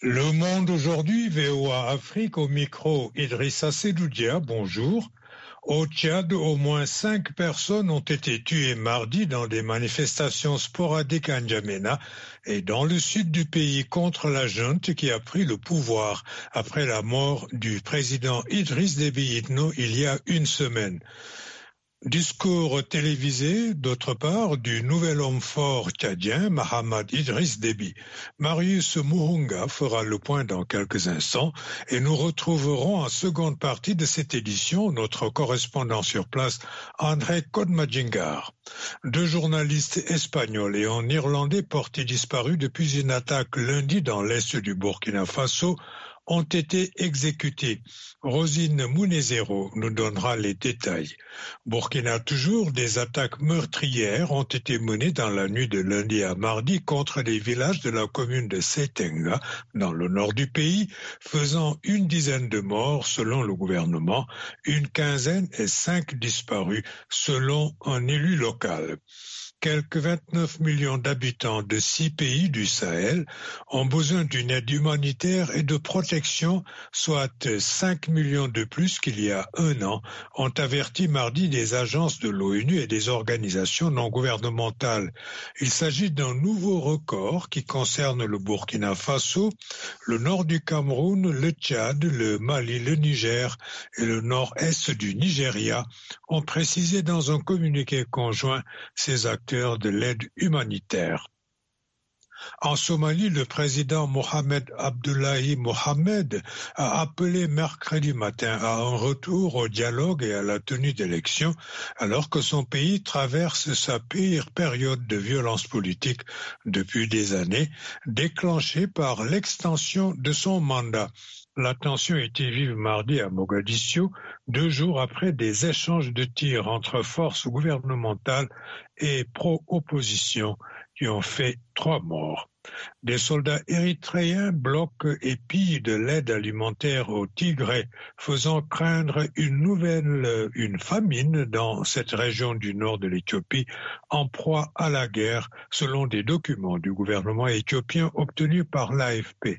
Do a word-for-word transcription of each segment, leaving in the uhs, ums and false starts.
Le Monde aujourd'hui, V O A Afrique, au micro Idrissa Sedoudia, bonjour. Au Tchad, au moins cinq personnes ont été tuées mardi dans des manifestations sporadiques à N'Djamena et dans le sud du pays contre la junte qui a pris le pouvoir après la mort du président Idriss Déby Itno il y a une semaine. Discours télévisé, d'autre part, du nouvel homme fort tchadien, Mahamad Idriss Déby. Marius Muhunga fera le point dans quelques instants et nous retrouverons en seconde partie de cette édition notre correspondant sur place, André Kodmadjingar. Deux journalistes espagnols et un Irlandais portés disparus depuis une attaque lundi dans l'est du Burkina Faso ont été exécutés. Rosine Mounezero nous donnera les détails. Burkina toujours, des attaques meurtrières ont été menées dans la nuit de lundi à mardi contre les villages de la commune de Seitenga, dans le nord du pays, faisant une dizaine de morts selon le gouvernement, une quinzaine et cinq disparus selon un élu local. Quelques vingt-neuf millions d'habitants de six pays du Sahel ont besoin d'une aide humanitaire et de protection, soit cinq millions de plus qu'il y a un an, ont averti mardi des agences de l'ONU et des organisations non gouvernementales. Il s'agit d'un nouveau record qui concerne le Burkina Faso, le nord du Cameroun, le Tchad, le Mali, le Niger et le nord-est du Nigeria, ont précisé dans un communiqué conjoint ces acteurs de l'aide humanitaire. En Somalie, le président Mohamed Abdullahi Mohamed a appelé mercredi matin à un retour au dialogue et à la tenue d'élections, alors que son pays traverse sa pire période de violence politique depuis des années, déclenchée par l'extension de son mandat. La tension était vive mardi à Mogadiscio, deux jours après des échanges de tirs entre forces gouvernementales et pro-opposition qui ont fait trois morts. Des soldats érythréens bloquent et pillent de l'aide alimentaire au Tigré, faisant craindre une nouvelle, une famine dans cette région du nord de l'Éthiopie, en proie à la guerre, selon des documents du gouvernement éthiopien obtenus par l'A F P.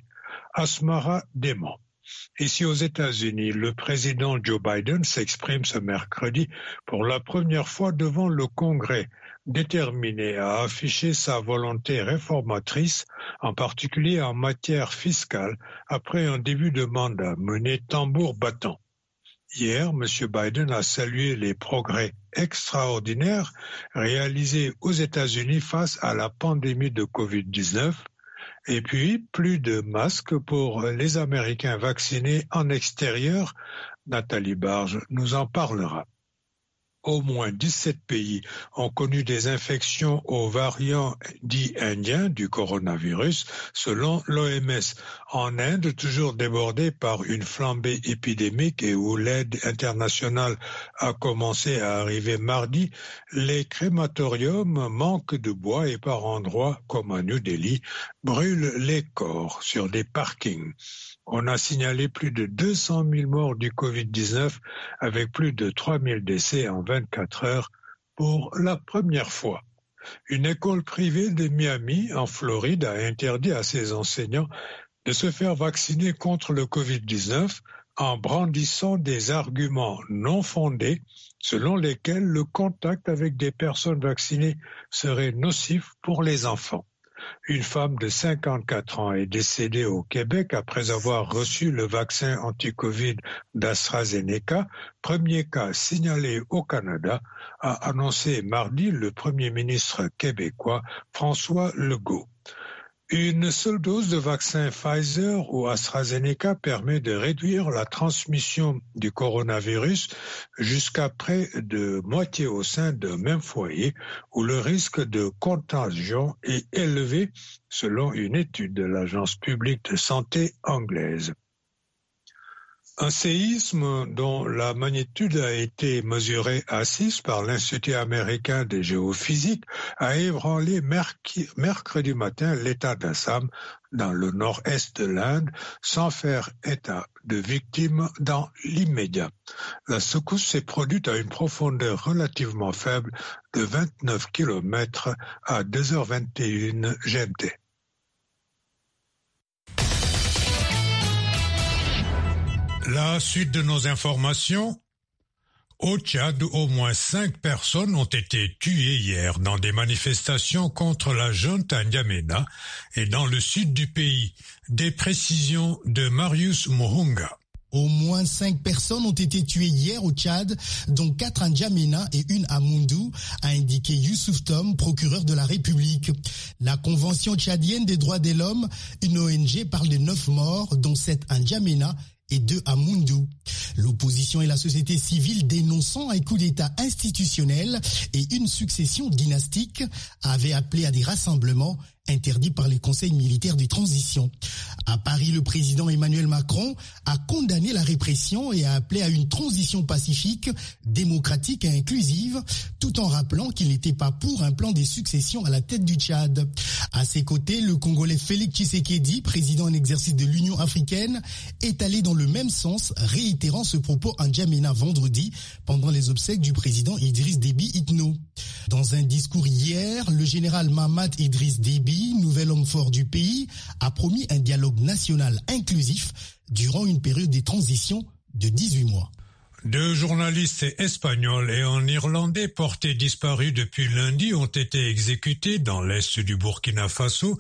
Asmara dément. Ici aux États-Unis, le président Joe Biden s'exprime ce mercredi pour la première fois devant le Congrès, déterminé à afficher sa volonté réformatrice, en particulier en matière fiscale, après un début de mandat mené tambour battant. Hier, M. Biden a salué les progrès extraordinaires réalisés aux États-Unis face à la pandémie de covid dix-neuf, et puis, plus de masques pour les Américains vaccinés en extérieur. Nathalie Barge nous en parlera. Au moins dix-sept pays ont connu des infections aux variants dits indiens du coronavirus, selon l'O M S. En Inde, toujours débordée par une flambée épidémique et où l'aide internationale a commencé à arriver mardi, les crématoriums manquent de bois et par endroits, comme à New Delhi, brûlent les corps sur des parkings. On a signalé plus de deux cent mille morts du covid dix-neuf avec plus de trois mille décès en vingt-quatre heures pour la première fois. Une école privée de Miami, en Floride, a interdit à ses enseignants de se faire vacciner contre le covid dix-neuf en brandissant des arguments non fondés selon lesquels le contact avec des personnes vaccinées serait nocif pour les enfants. Une femme de cinquante-quatre ans est décédée au Québec après avoir reçu le vaccin anti-Covid d'AstraZeneca, premier cas signalé au Canada, a annoncé mardi le premier ministre québécois François Legault. Une seule dose de vaccin Pfizer ou AstraZeneca permet de réduire la transmission du coronavirus jusqu'à près de moitié au sein d'un même foyer où le risque de contagion est élevé selon une étude de l'Agence publique de santé anglaise. Un séisme dont la magnitude a été mesurée à six par l'Institut américain de géophysique a ébranlé mercredi matin l'État d'Assam dans le nord-est de l'Inde sans faire état de victimes dans l'immédiat. La secousse s'est produite à une profondeur relativement faible de vingt-neuf kilomètres à deux heures vingt et une G M T. La suite de nos informations. Au Tchad, au moins cinq personnes ont été tuées hier dans des manifestations contre la junte à N'Djamena et dans le sud du pays. Des précisions de Marius Mohunga. Au moins cinq personnes ont été tuées hier au Tchad, dont quatre à N'Djamena et une à Moundou, a indiqué Youssouf Tom, procureur de la République. La Convention tchadienne des droits de l'homme, une O N G, parle de neuf morts, dont sept à N'Djamena et deux à Moundou. L'opposition et la société civile dénonçant un coup d'État institutionnel et une succession dynastique avaient appelé à des rassemblements interdits par les conseils militaires de transition. À Paris, le président Emmanuel Macron a condamné la répression et a appelé à une transition pacifique, démocratique et inclusive, tout en rappelant qu'il n'était pas pour un plan de succession à la tête du Tchad. À ses côtés, le Congolais Félix Tshisekedi, président en exercice de l'Union africaine, est allé dans le même sens, réitérant ce propos en N'Djamena vendredi pendant les obsèques du président Idriss Déby Itno. Dans un discours hier, le général Mamad Idriss Déby, nouvel homme fort du pays, a promis un dialogue national inclusif durant une période de transition de dix-huit mois. Deux journalistes espagnols et un Irlandais portés disparus depuis lundi ont été exécutés dans l'est du Burkina Faso.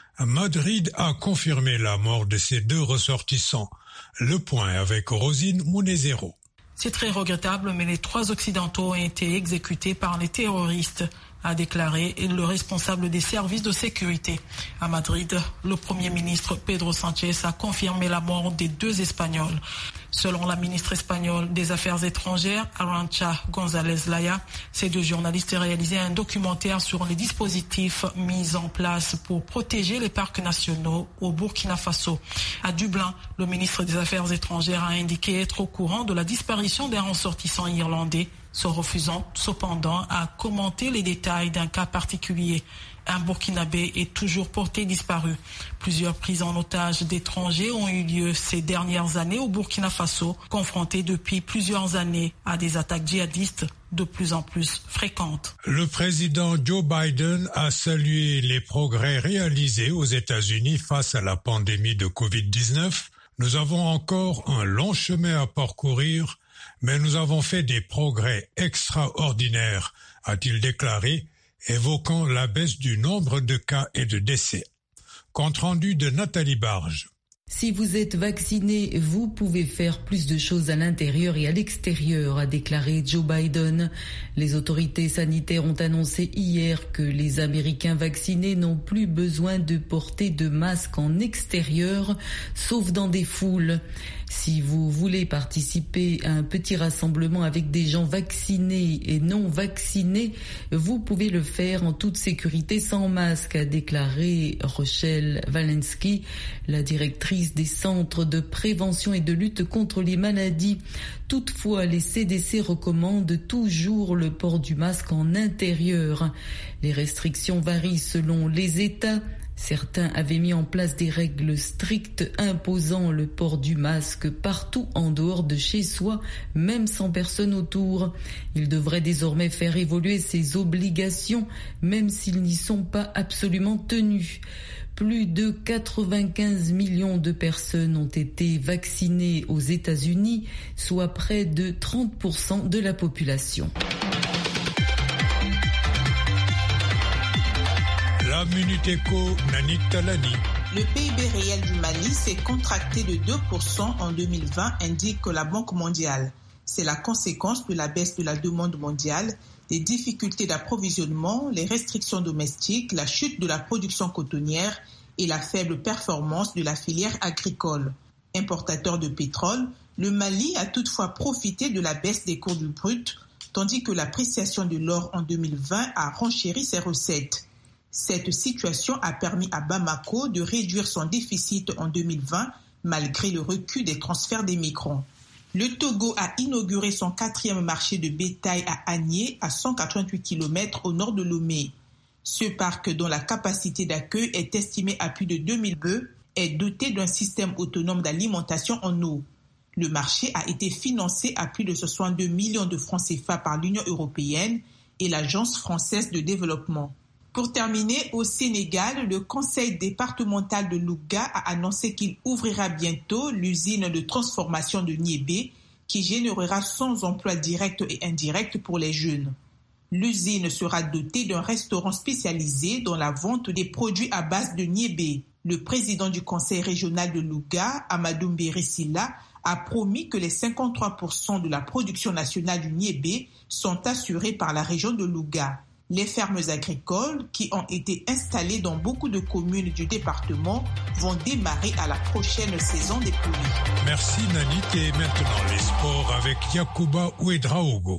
Madrid a confirmé la mort de ces deux ressortissants. Le point avec Rosine Mounezero. C'est très regrettable, mais les trois Occidentaux ont été exécutés par les terroristes, a déclaré le responsable des services de sécurité. À Madrid, le Premier ministre Pedro Sánchez a confirmé la mort des deux Espagnols. Selon la ministre espagnole des Affaires étrangères, Arantxa González Laya, ces deux journalistes réalisaient un documentaire sur les dispositifs mis en place pour protéger les parcs nationaux au Burkina Faso. À Dublin, le ministre des Affaires étrangères a indiqué être au courant de la disparition d'un ressortissant irlandais, se refusant cependant à commenter les détails d'un cas particulier. Un Burkinabé est toujours porté disparu. Plusieurs prises en otage d'étrangers ont eu lieu ces dernières années au Burkina Faso, confronté depuis plusieurs années à des attaques djihadistes de plus en plus fréquentes. Le président Joe Biden a salué les progrès réalisés aux États-Unis face à la pandémie de covid dix-neuf. Nous avons encore un long chemin à parcourir, mais nous avons fait des progrès extraordinaires, a-t-il déclaré, évoquant la baisse du nombre de cas et de décès. Compte rendu de Nathalie Barge. Si vous êtes vacciné, vous pouvez faire plus de choses à l'intérieur et à l'extérieur, a déclaré Joe Biden. Les autorités sanitaires ont annoncé hier que les Américains vaccinés n'ont plus besoin de porter de masque en extérieur, sauf dans des foules. Si vous voulez participer à un petit rassemblement avec des gens vaccinés et non vaccinés, vous pouvez le faire en toute sécurité sans masque, a déclaré Rochelle Walensky, la directrice des centres de prévention et de lutte contre les maladies. Toutefois, les C D C recommandent toujours le port du masque en intérieur. Les restrictions varient selon les États. Certains avaient mis en place des règles strictes imposant le port du masque partout en dehors de chez soi, même sans personne autour. Ils devraient désormais faire évoluer ces obligations, même s'ils n'y sont pas absolument tenus. Plus de quatre-vingt-quinze millions de personnes ont été vaccinées aux États-Unis, soit près de trente pour cent de la population. La Minute Éco, Nanit Talani. Le P I B réel du Mali s'est contracté de deux pour cent en deux mille vingt, indique la Banque mondiale. C'est la conséquence de la baisse de la demande mondiale, des difficultés d'approvisionnement, les restrictions domestiques, la chute de la production cotonnière et la faible performance de la filière agricole. Importateur de pétrole, le Mali a toutefois profité de la baisse des cours du brut, tandis que l'appréciation de l'or en deux mille vingt a renchéri ses recettes. Cette situation a permis à Bamako de réduire son déficit en deux mille vingt malgré le recul des transferts d'émigrants. Le Togo a inauguré son quatrième marché de bétail à Agné, à cent quatre-vingt-huit kilomètres au nord de Lomé. Ce parc, dont la capacité d'accueil est estimée à plus de deux mille bœufs, est doté d'un système autonome d'alimentation en eau. Le marché a été financé à plus de soixante-deux millions de francs C F A par l'Union européenne et l'Agence française de développement. Pour terminer, au Sénégal, le conseil départemental de Louga a annoncé qu'il ouvrira bientôt l'usine de transformation de Niébé qui générera cent emplois directs et indirects pour les jeunes. L'usine sera dotée d'un restaurant spécialisé dans la vente des produits à base de Niébé. Le président du conseil régional de Louga, Amadou Mbérissila, a promis que les cinquante-trois pour cent de la production nationale du Niébé sont assurés par la région de Louga. Les fermes agricoles, qui ont été installées dans beaucoup de communes du département, vont démarrer à la prochaine saison des pluies. Merci Nanit, et maintenant les sports avec Yacouba Ouedraogo.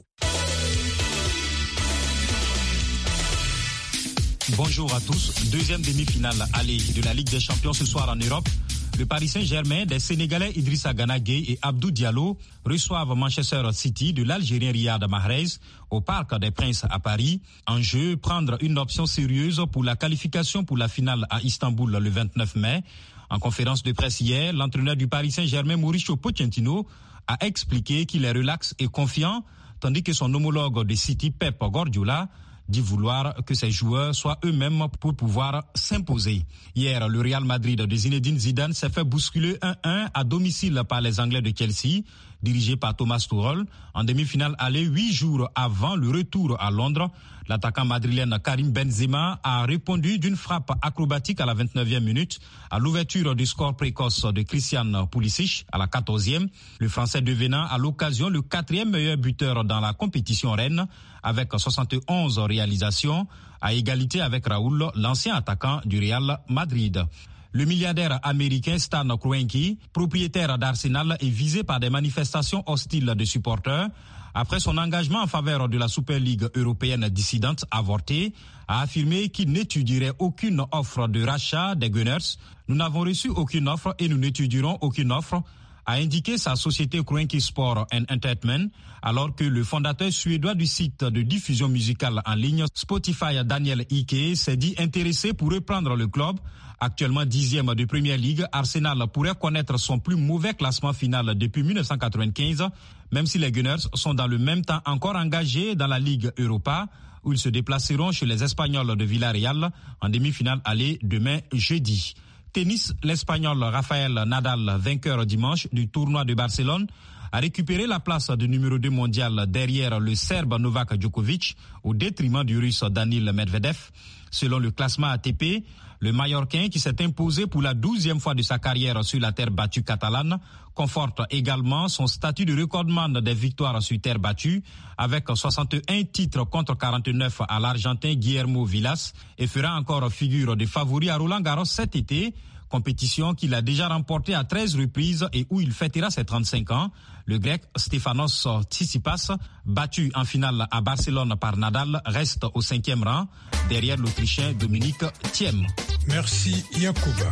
Bonjour à tous. Deuxième demi-finale aller de la Ligue des Champions ce soir en Europe. Le Paris Saint-Germain des Sénégalais Idrissa Gana Gueye et Abdou Diallo reçoivent Manchester City de l'Algérien Riyad Mahrez au Parc des Princes à Paris. En jeu, prendre une option sérieuse pour la qualification pour la finale à Istanbul le vingt-neuf mai. En conférence de presse hier, l'entraîneur du Paris Saint-Germain, Mauricio Pochettino, a expliqué qu'il est relax et confiant, tandis que son homologue de City, Pep Guardiola, dit vouloir que ses joueurs soient eux-mêmes pour pouvoir s'imposer. Hier, le Real Madrid de Zinedine Zidane s'est fait bousculer un un à domicile par les Anglais de Chelsea, dirigé par Thomas Tuchel. En demi-finale aller, huit jours avant le retour à Londres, l'attaquant madrilène Karim Benzema a répondu d'une frappe acrobatique à la vingt-neuvième minute à l'ouverture du score précoce de Christian Pulisic à la quatorzième. Le Français devenant à l'occasion le quatrième meilleur buteur dans la compétition reine avec soixante et onze réalisations, à égalité avec Raoul, l'ancien attaquant du Real Madrid. Le milliardaire américain Stan Kroenke, propriétaire d'Arsenal, est visé par des manifestations hostiles de supporters après son engagement en faveur de la Super League européenne dissidente avortée, a affirmé qu'il n'étudierait aucune offre de rachat des Gunners. Nous n'avons reçu aucune offre et nous n'étudierons aucune offre, a indiqué sa société Kroenke Sport and Entertainment, alors que le fondateur suédois du site de diffusion musicale en ligne Spotify, Daniel Ike, s'est dit intéressé pour reprendre le club. Actuellement dixième de Premier League, Arsenal pourrait connaître son plus mauvais classement final depuis mille neuf cent quatre-vingt-quinze, même si les Gunners sont dans le même temps encore engagés dans la Ligue Europa, où ils se déplaceront chez les Espagnols de Villarreal en demi-finale aller demain jeudi. Tennis, l'Espagnol Rafael Nadal, vainqueur dimanche du tournoi de Barcelone, a récupéré la place de numéro deux mondial derrière le Serbe Novak Djokovic au détriment du Russe Danil Medvedev. Selon le classement A T P, le Mallorquin, qui s'est imposé pour la douzième fois de sa carrière sur la terre battue catalane, conforte également son statut de recordman des victoires sur terre battue avec soixante et un titres contre quarante-neuf à l'Argentin Guillermo Vilas et fera encore figure de favori à Roland-Garros cet été, compétition qu'il a déjà remportée à treize reprises et où il fêtera ses trente-cinq ans. Le Grec Stefanos Tsitsipas, battu en finale à Barcelone par Nadal, reste au cinquième rang, derrière l'Autrichien Dominique Thiem. Merci Yacouba.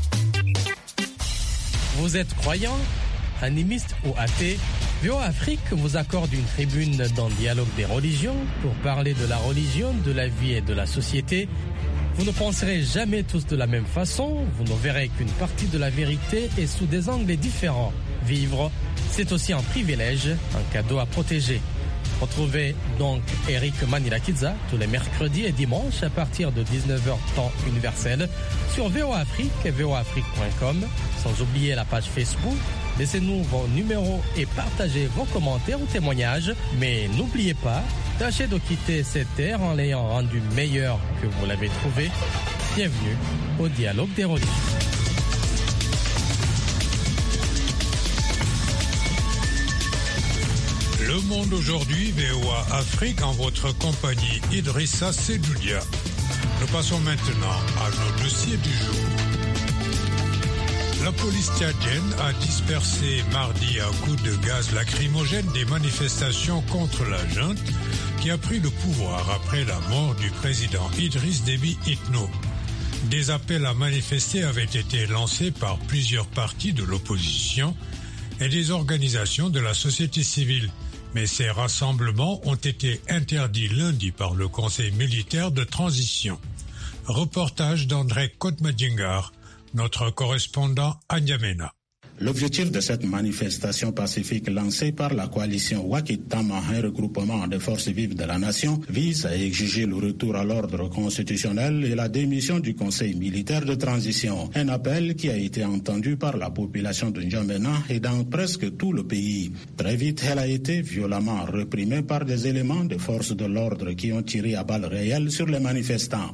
Vous êtes croyant, animiste ou athée? V O A Afrique vous accorde une tribune dans Dialogue des religions pour parler de la religion, de la vie et de la société. Vous ne penserez jamais tous de la même façon, vous ne verrez qu'une partie de la vérité et sous des angles différents. Vivre, c'est aussi un privilège, un cadeau à protéger. Retrouvez donc Eric Manilakidza tous les mercredis et dimanches à partir de dix-neuf heures temps universel sur V O A Afrique et V O A Afrique point com. Sans oublier la page Facebook. Laissez-nous vos numéros et partagez vos commentaires ou témoignages. Mais n'oubliez pas, tâchez de quitter cette terre en l'ayant rendu meilleur que vous l'avez trouvé. Bienvenue au Dialogue des religions. Le Monde aujourd'hui, V O A Afrique, en votre compagnie Idrissa Sedoudia. Nous passons maintenant à nos dossiers du jour. La police tchadienne a dispersé mardi à coups de gaz lacrymogène des manifestations contre la junte qui a pris le pouvoir après la mort du président Idriss Déby Itno. Des appels à manifester avaient été lancés par plusieurs partis de l'opposition et des organisations de la société civile. Mais ces rassemblements ont été interdits lundi par le Conseil militaire de transition. Reportage d'André Kotmadjingar, notre correspondant à N'Djamena. L'objectif de cette manifestation pacifique lancée par la coalition Wakitama, un regroupement des forces vives de la nation, vise à exiger le retour à l'ordre constitutionnel et la démission du Conseil militaire de transition. Un appel qui a été entendu par la population de N'Djamena et dans presque tout le pays. Très vite, elle a été violemment réprimée par des éléments des forces de l'ordre qui ont tiré à balles réelles sur les manifestants.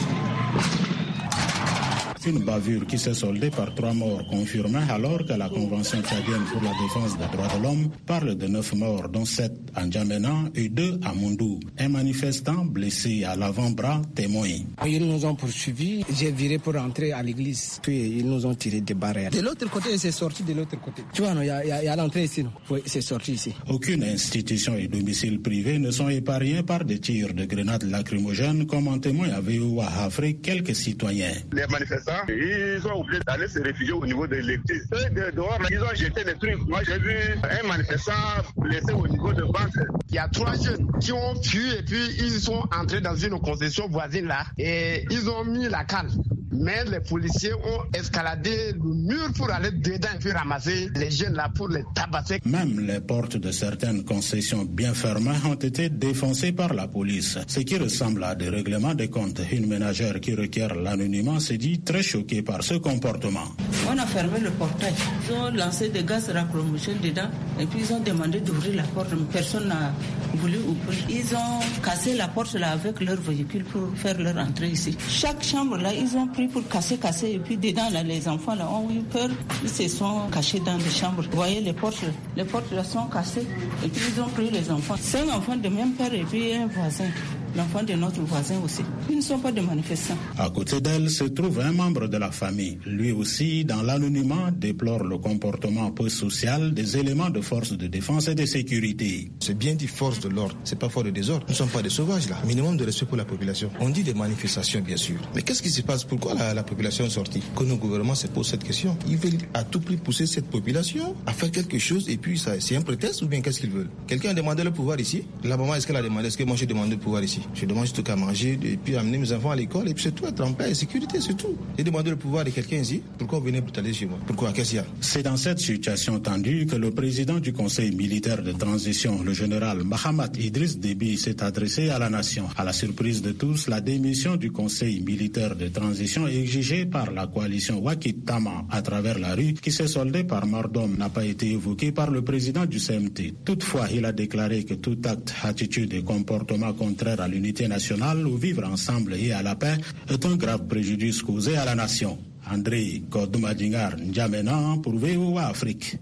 Une bavure qui s'est soldée par trois morts confirmés alors que la Convention tchadienne pour la défense des droits de l'homme parle de neuf morts, dont sept à N'Djamena et deux à Moundou. Un manifestant blessé à l'avant-bras témoin. Ils nous ont poursuivis, j'ai viré pour entrer à l'église, puis ils nous ont tiré des barrières. De l'autre côté, c'est sorti de l'autre côté. Tu vois, il y, y, y a l'entrée ici, non? Oui, c'est sorti ici. Aucune institution et domicile privé ne sont épargnés par des tirs de grenades lacrymogènes, comme en témoigne à V O A Afrique quelques citoyens. Les manifestants, ils sont obligés d'aller se réfugier au niveau de l'église. Eux, de dehors, ils ont jeté des trucs. Moi, j'ai vu un manifestant blessé au niveau de Banque. Il y a trois jeunes qui ont fui et puis ils sont entrés dans une concession voisine là et ils ont mis la canne. Mais les policiers ont escaladé le mur pour aller dedans et puis ramasser les jeunes là pour les tabasser. Même les portes de certaines concessions bien fermées ont été défoncées par la police. Ce qui ressemble à des règlements de comptes. Une ménagère qui requiert l'anonymat s'est dit très choquée par ce comportement. On a fermé le portail. Ils ont lancé des gaz lacrymogènes dedans et puis ils ont demandé d'ouvrir la porte. Personne n'a voulu ouvrir. Ils ont cassé la porte là avec leur véhicule pour faire leur entrée ici. Chaque chambre là, ils ont pris pour casser, casser et puis dedans là, les enfants là ont eu peur. Ils se sont cachés dans les chambres. Vous voyez les portes, les portes là sont cassées et puis ils ont pris les enfants. Cinq enfants de même père et puis un voisin. L'enfant de notre voisin aussi. Ils ne sont pas des manifestants. À côté d'elle se trouve un membre de la famille. Lui aussi, dans l'anonymat, déplore le comportement peu social des éléments de forces de défense et de sécurité. C'est bien dit force de l'ordre, c'est pas force de désordre. Nous ne sommes pas des sauvages là. Minimum de respect pour la population. On dit des manifestations bien sûr. Mais qu'est-ce qui se passe? Pourquoi la, la population est sortie? Que nos gouvernements se posent cette question. Ils veulent à tout prix pousser cette population à faire quelque chose et puis ça, c'est un prétexte ou bien qu'est-ce qu'ils veulent? Quelqu'un a demandé le pouvoir ici? La maman, est-ce qu'elle a demandé? Est-ce que moi j'ai demandé le pouvoir ici? Je demande juste qu'à manger et puis amener mes enfants à l'école et puis c'est tout, être en paix et sécurité, c'est tout. J'ai demandé le pouvoir de quelqu'un ici. Pourquoi vous venez brutaliser chez moi? Pourquoi? Qu'est-ce qu'il y a? C'est dans cette situation tendue que le président du Conseil militaire de transition, le général Mahamat Idriss Déby, s'est adressé à la nation. À la surprise de tous, la démission du Conseil militaire de transition exigée par la coalition Wakitama à travers la rue, qui s'est soldée par mort d'homme, n'a pas été évoquée par le président du C M T. Toutefois, il a déclaré que tout acte, attitude et comportement contraire à l'unité nationale, au vivre ensemble et à la paix, est un grave préjudice causé à la nation. André Kodoumadingar N'Djamena pour V O A Afrique.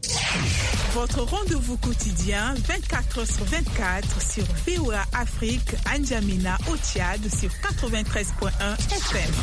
Votre rendez-vous quotidien vingt-quatre heures sur vingt-quatre sur V O A Afrique, à N'Djamena au Tchad sur quatre-vingt-treize virgule un F M.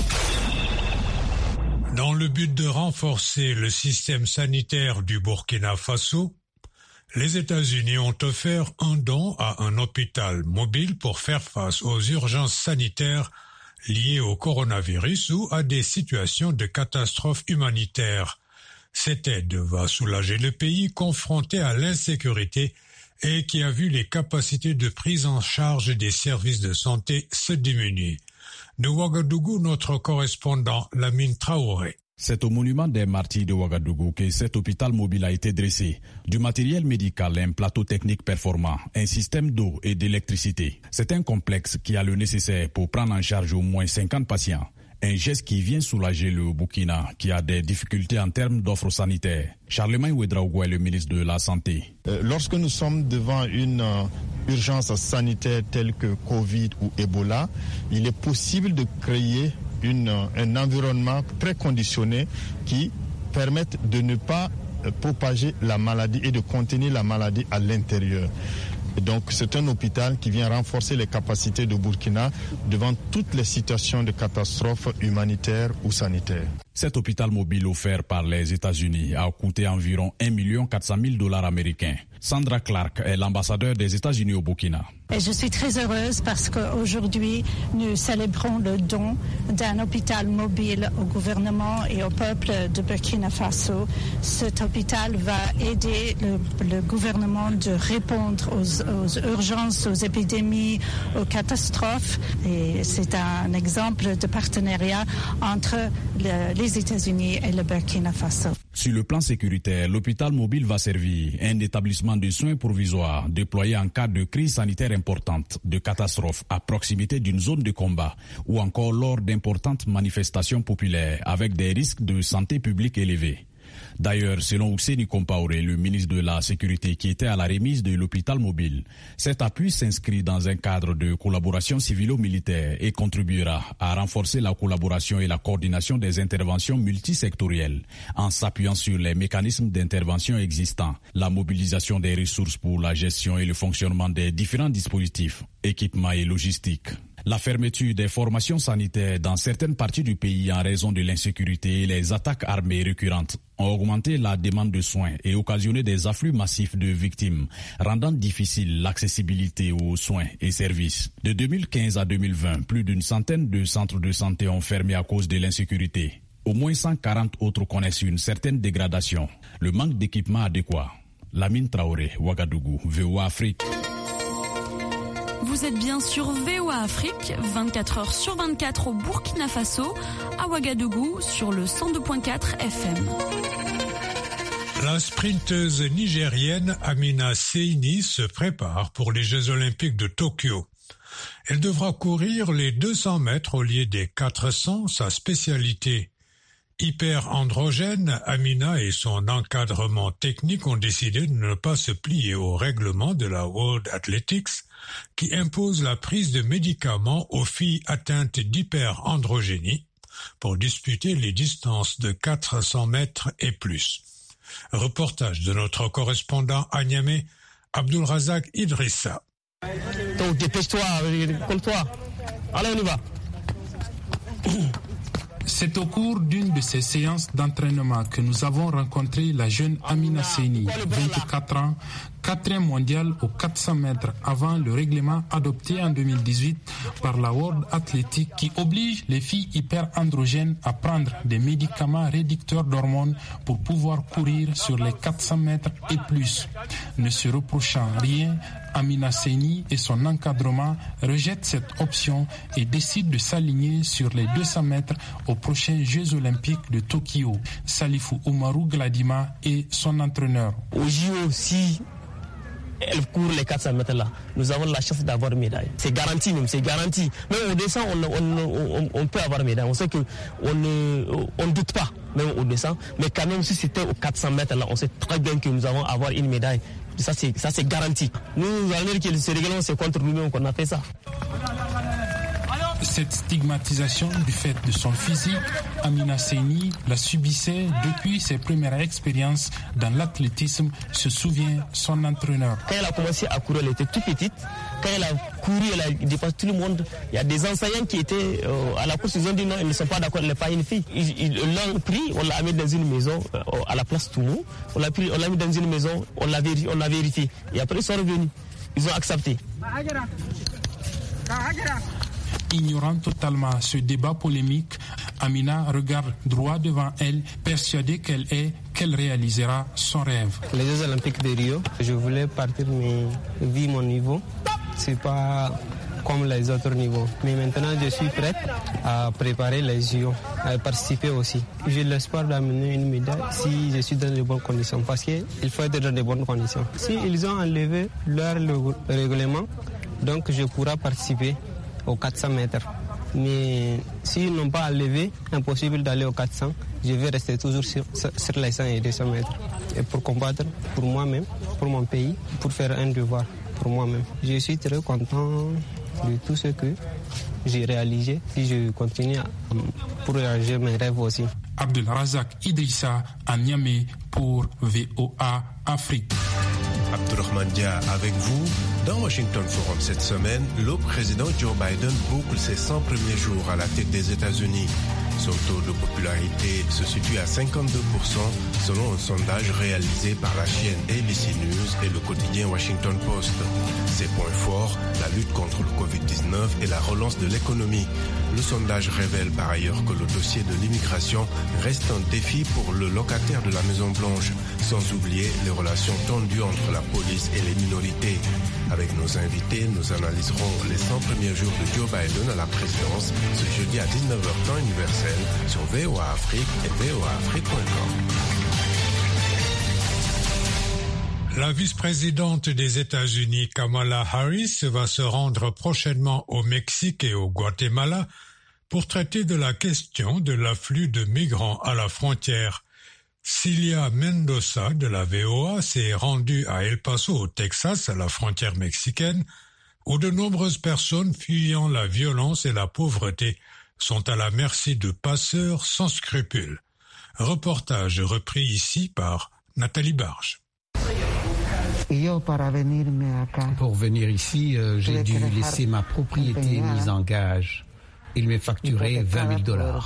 Dans le but de renforcer le système sanitaire du Burkina Faso, les États-Unis ont offert un don à un hôpital mobile pour faire face aux urgences sanitaires liées au coronavirus ou à des situations de catastrophes humanitaires. Cette aide va soulager le pays confronté à l'insécurité et qui a vu les capacités de prise en charge des services de santé se diminuer. De Ouagadougou, notre correspondant Lamine Traoré. C'est au monument des martyrs de Ouagadougou que cet hôpital mobile a été dressé. Du matériel médical, un plateau technique performant, un système d'eau et d'électricité. C'est un complexe qui a le nécessaire pour prendre en charge au moins cinquante patients. Un geste qui vient soulager le Burkina, qui a des difficultés en termes d'offres sanitaires. Charlemagne Ouedraogo est le ministre de la Santé. Euh, lorsque nous sommes devant une euh, urgence sanitaire telle que Covid ou Ebola, il est possible de créer une, un environnement très conditionné qui permette de ne pas euh, propager la maladie et de contenir la maladie à l'intérieur. Et donc c'est un hôpital qui vient renforcer les capacités de Burkina devant toutes les situations de catastrophes humanitaires ou sanitaires. Cet hôpital mobile offert par les États-Unis a coûté environ un million quatre cent mille dollars américains. Sandra Clark est l'ambassadeur des États-Unis au Burkina. Et je suis très heureuse parce qu'aujourd'hui, nous célébrons le don d'un hôpital mobile au gouvernement et au peuple de Burkina Faso. Cet hôpital va aider le, le gouvernement de répondre aux, aux urgences, aux épidémies, aux catastrophes. Et c'est un exemple de partenariat entre le, les États-Unis et le Burkina Faso. Sur le plan sécuritaire, l'hôpital mobile va servir un établissement de soins provisoires déployé en cas de crise sanitaire importante, de catastrophe à proximité d'une zone de combat ou encore lors d'importantes manifestations populaires avec des risques de santé publique élevés. D'ailleurs, selon Ouseni Compaoré, le ministre de la Sécurité qui était à la remise de l'hôpital mobile, cet appui s'inscrit dans un cadre de collaboration civilo-militaire et contribuera à renforcer la collaboration et la coordination des interventions multisectorielles en s'appuyant sur les mécanismes d'intervention existants, la mobilisation des ressources pour la gestion et le fonctionnement des différents dispositifs, équipements et logistiques. La fermeture des formations sanitaires dans certaines parties du pays en raison de l'insécurité et les attaques armées récurrentes ont augmenté la demande de soins et occasionné des afflux massifs de victimes, rendant difficile l'accessibilité aux soins et services. De deux mille quinze à deux mille vingt, plus d'une centaine de centres de santé ont fermé à cause de l'insécurité. Au moins cent quarante autres connaissent une certaine dégradation. Le manque d'équipements adéquats. Lamine Traoré, Ouagadougou, V O A Afrique. Vous êtes bien sur V O A Afrique, vingt-quatre heures sur vingt-quatre au Burkina Faso, à Ouagadougou sur le cent deux virgule quatre F M. La sprinteuse nigérienne Amina Seini se prépare pour les Jeux Olympiques de Tokyo. Elle devra courir les deux cents mètres au lieu des quatre cents, sa spécialité. Hyper androgène, Amina et son encadrement technique ont décidé de ne pas se plier au règlement de la World Athletics qui impose la prise de médicaments aux filles atteintes d'hyperandrogénie pour disputer les distances de quatre cents mètres et plus. Reportage de notre correspondant à Niamey, Abdulrazak Idrissa. Donc dépêche-toi, colle-toi. Allez, on y va. C'est au cours d'une de ces séances d'entraînement que nous avons rencontré la jeune Amina Seini, vingt-quatre ans, quatrième mondiale aux quatre cents mètres avant le règlement adopté en deux mille dix-huit par la World Athletics qui oblige les filles hyperandrogènes à prendre des médicaments réducteurs d'hormones pour pouvoir courir sur les quatre cents mètres et plus. Ne se reprochant rien, Amina Seini et son encadrement rejettent cette option et décident de s'aligner sur les deux cents mètres aux prochains Jeux Olympiques de Tokyo. Salifou Oumarou Gladima est son entraîneur. Au J O, si elle court les quatre cents mètres là, nous avons la chance d'avoir médaille. C'est garanti même, c'est garanti. Même au descend, on, on, on, on peut avoir médaille. On sait qu'on ne on doute pas, même au descend. Mais quand même, si c'était aux quatre cents mètres là, on sait très bien que nous allons avoir une médaille. Ça c'est, ça c'est garanti. Nous, nous allons dire que ce règlement, c'est contre nous-mêmes qu'on a fait ça. Cette stigmatisation du fait de son physique, Amina Seini la subissait depuis ses premières expériences dans l'athlétisme, se souvient son entraîneur. Quand elle a commencé à courir, elle était toute petite. Quand elle a couru, elle a dépassé tout le monde. Il y a des enseignants qui étaient euh, à la course, ils ont dit non, ils ne sont pas d'accord, elle n'est pas une fille. Ils, ils l'ont pris, on l'a mis dans une maison euh, à la place Toumou. On l'a pris, on l'a mis dans une maison, on l'a vérifié, on l'a vérifié. Et après ils sont revenus, ils ont accepté. Ignorant totalement ce débat polémique, Amina regarde droit devant elle, persuadée qu'elle est, qu'elle réalisera son rêve. Les Jeux Olympiques de Rio, je voulais partir, mais vu mon niveau, c'est pas comme les autres niveaux. Mais maintenant, je suis prête à préparer les J O, à participer aussi. J'ai l'espoir d'amener une médaille si je suis dans de bonnes conditions, parce qu'il faut être dans de bonnes conditions. Si ils ont enlevé leur règlement, donc je pourrai participer aux quatre cents mètres. Mais s'ils n'ont pas enlevé, impossible d'aller aux quatre cents. Je vais rester toujours sur, sur les cent et deux cents mètres. Et pour combattre pour moi-même, pour mon pays, pour faire un devoir pour moi-même. Je suis très content de tout ce que j'ai réalisé et je continue pour réaliser mes rêves aussi. Abdulrazak Idrissa à Niamey pour V O A Afrique. Abdurrahman Dia avec vous. Dans Washington Forum cette semaine, le président Joe Biden boucle ses cent premiers jours à la tête des États-Unis. Son taux de popularité se situe à cinquante-deux pour cent selon un sondage réalisé par la chaîne A B C News et le quotidien Washington Post. Ses points forts, la lutte contre le covid dix-neuf et la relance de l'économie. Le sondage révèle par ailleurs que le dossier de l'immigration reste un défi pour le locataire de la Maison-Blanche, sans oublier les relations tendues entre la police et les minorités. Avec nos invités, nous analyserons les cent premiers jours de Joe Biden à la présidence ce jeudi à dix-neuf heures temps universel sur V O A Afrique et V O A Afrique point com. La vice-présidente des États-Unis, Kamala Harris, va se rendre prochainement au Mexique et au Guatemala pour traiter de la question de l'afflux de migrants à la frontière. Cilia Mendoza de la V O A s'est rendue à El Paso, au Texas, à la frontière mexicaine, où de nombreuses personnes fuyant la violence et la pauvreté sont à la merci de passeurs sans scrupules. Reportage repris ici par Nathalie Barge. Pour venir ici, euh, j'ai dû laisser ma propriété mise en gage. Il m'est facturé vingt mille dollars.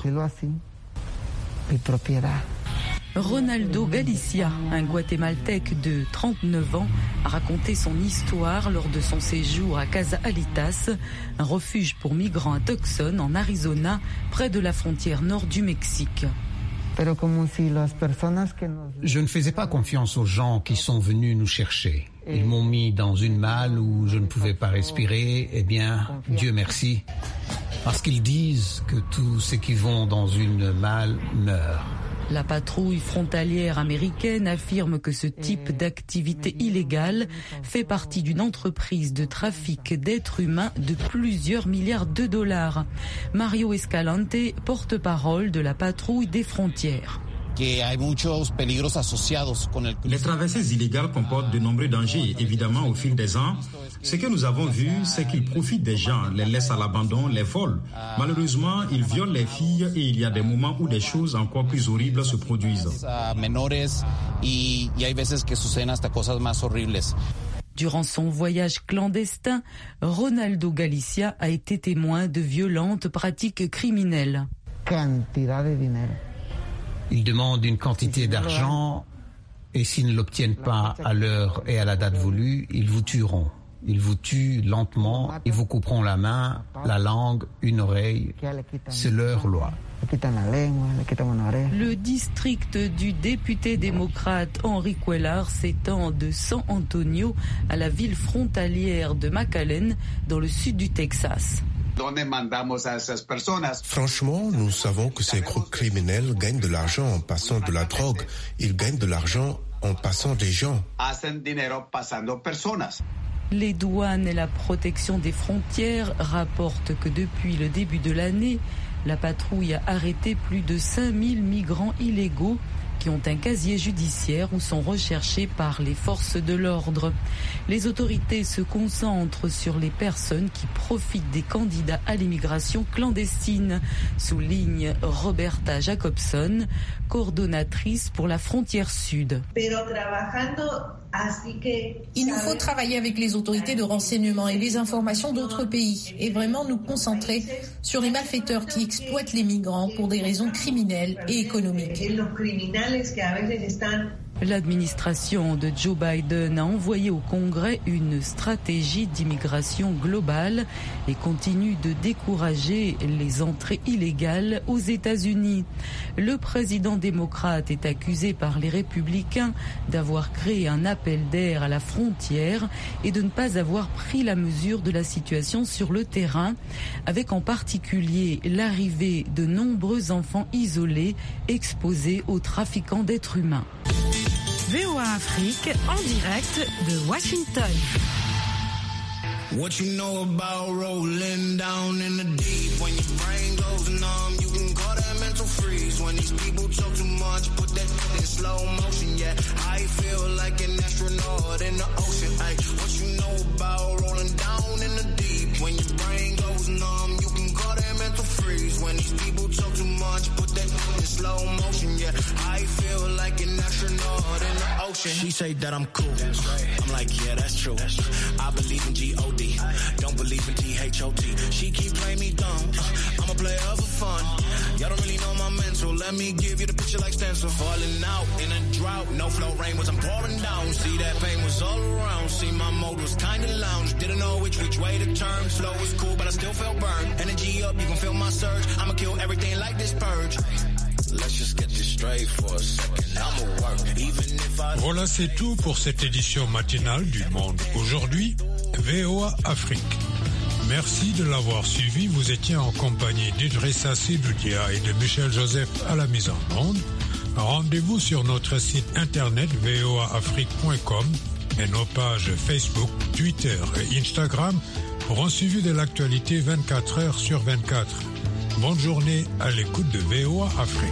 Ronaldo Galicia, un Guatémaltèque de trente-neuf ans, a raconté son histoire lors de son séjour à Casa Alitas, un refuge pour migrants à Tucson, en Arizona, près de la frontière nord du Mexique. Je ne faisais pas confiance aux gens qui sont venus nous chercher. Ils m'ont mis dans une malle où je ne pouvais pas respirer. Eh bien, Dieu merci, parce qu'ils disent que tous ceux qui vont dans une malle meurent. La patrouille frontalière américaine affirme que ce type d'activité illégale fait partie d'une entreprise de trafic d'êtres humains de plusieurs milliards de dollars. Mario Escalante, porte-parole de la patrouille des frontières. Les traversées illégales comportent de nombreux dangers. Évidemment, au fil des ans, ce que nous avons vu, c'est qu'ils profitent des gens, les laissent à l'abandon, les volent. Malheureusement, ils violent les filles et il y a des moments où des choses encore plus horribles se produisent. Durant son voyage clandestin, Ronaldo Galicia a été témoin de violentes pratiques criminelles. Ils demandent une quantité d'argent et s'ils ne l'obtiennent pas à l'heure et à la date voulue, ils vous tueront. Ils vous tuent lentement, ils vous couperont la main, la langue, une oreille. C'est leur loi. Le district du député démocrate Henry Cuellar s'étend de San Antonio à la ville frontalière de McAllen, dans le sud du Texas. Franchement, nous savons que ces groupes criminels gagnent de l'argent en passant de la drogue. Ils gagnent de l'argent en passant des gens. Les douanes et la protection des frontières rapportent que depuis le début de l'année, la patrouille a arrêté plus de cinq mille migrants illégaux qui ont un casier judiciaire ou sont recherchés par les forces de l'ordre. Les autorités se concentrent sur les personnes qui profitent des candidats à l'immigration clandestine, souligne Roberta Jacobson, coordonnatrice pour la frontière sud. Il nous faut travailler avec les autorités de renseignement et les informations d'autres pays et vraiment nous concentrer sur les malfaiteurs qui exploitent les migrants pour des raisons criminelles et économiques. L'administration de Joe Biden a envoyé au Congrès une stratégie d'immigration globale et continue de décourager les entrées illégales aux États-Unis. Le président démocrate est accusé par les républicains d'avoir créé un appel d'air à la frontière et de ne pas avoir pris la mesure de la situation sur le terrain, avec en particulier l'arrivée de nombreux enfants isolés exposés aux trafiquants d'êtres humains. V O A Afrique en direct de Washington. What you know about rolling down in the deep? When your brain goes numb, you can call that mental freeze. When these people talk too much, put that in slow motion. Yeah, I feel like an astronaut in the ocean. Ay, what you know about rolling down in the deep? When your brain goes numb, you can call that mental freeze. When these people talk too much, put that in slow motion. Yeah, I feel like an astronaut in the ocean. She say that I'm cool. I'm like, yeah, that's true. I believe in G O D. Don't believe in T H O T. She keep playing me dumb. Uh, I'm a player for fun. Y'all don't really know my mental. Let me give you the picture like stencil. Falling out in a drought. No flow rain was I'm pouring down. See that pain was all around. See my mode was kinda lounge. Didn't know which which way to turn. Flow was cool, but I still felt burned. Energy up, you can feel my surge. I'ma kill everything like this purge. Let's just get this straight for a second. I'ma work. Even if I... Voilà, c'est tout pour cette édition matinale du Monde Aujourd'hui, V O A Afrique. Merci de l'avoir suivi. Vous étiez en compagnie d'Idrissa Sidoudia et de Michel Joseph à la mise en onde. Rendez-vous sur notre site internet v o a afrique point com et nos pages Facebook, Twitter et Instagram pour un suivi de l'actualité vingt-quatre heures sur vingt-quatre. Bonne journée à l'écoute de V O A Afrique.